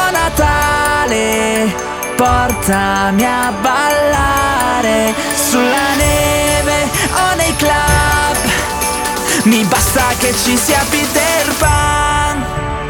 Natale, portami a ballare sulla neve o nei club. Mi basta che ci sia Peter Pan.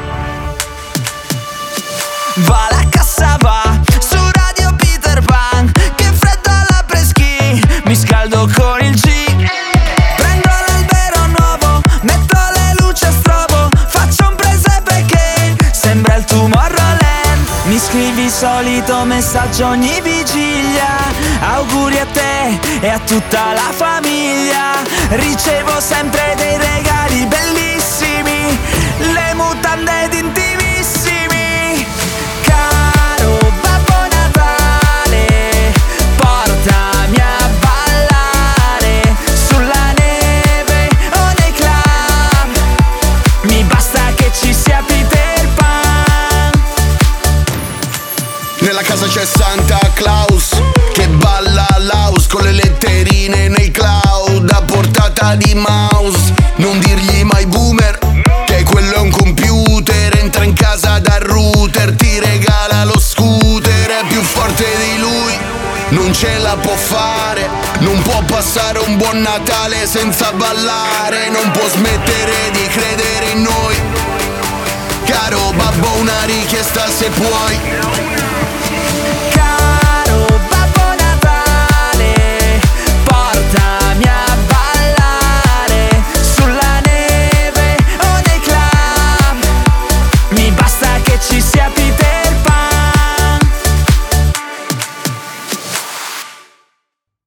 Va la cassa, va su radio Peter Pan. Che freddo alla preschi, mi scaldo con il G. Prendo l'albero nuovo, metto le luci a strobo, faccio un presepe che sembra il Tomorrowland. Mi scrivi solito messaggio ogni vigilia, auguri a te e a tutta la famiglia. Ricevo sempre dei regali bellissimi, le mutande d'intimissimi. Caro Babbo Natale, portami a ballare sulla neve o nei club. Mi basta che ci sia Peter Pan. Nella casa c'è Santa Claus che balla l'house con le letterine nei cloud a portata di mouse. Non dirgli mai boomer che quello è un computer, entra in casa dal router, ti regala lo scooter. È più forte di lui, non ce la può fare, non può passare un buon Natale senza ballare, non può smettere di credere in noi. Caro babbo, una richiesta se puoi,